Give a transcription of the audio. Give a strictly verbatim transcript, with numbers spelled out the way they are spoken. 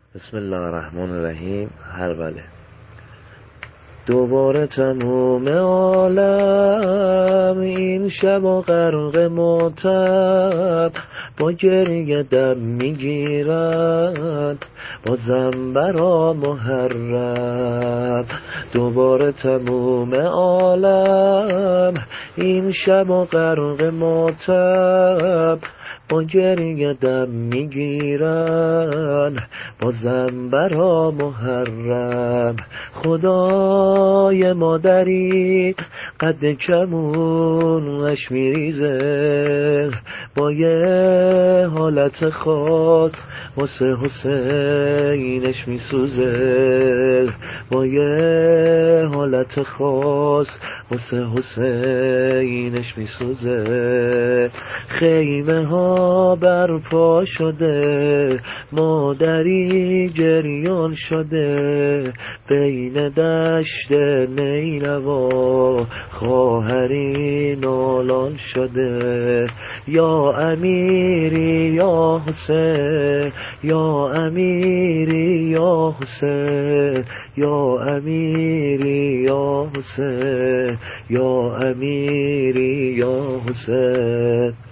بسم الله الرحمن الرحیم. هر بله دوباره تموم عالم این شب و غرق ماتم، با گریه دم میگیرند بازم برا محرم. دوباره تموم عالم این شب و غرق ماتم، با گریه دم میگیرن بازم برا محرم. خدای مادری قد کمونش میریزه، با یه حالت خاص واسه حسینش میسوزه، با یه حالت خاص واسه حسینش میسوزه. خیمه ها برپا شده، مادری گریان شده، بین دشت نیروا خواهری نالان شده. یا امیری یا حسین، یا امیری یا حسین، یا امیری یا حسین، یا امیری یا حسین.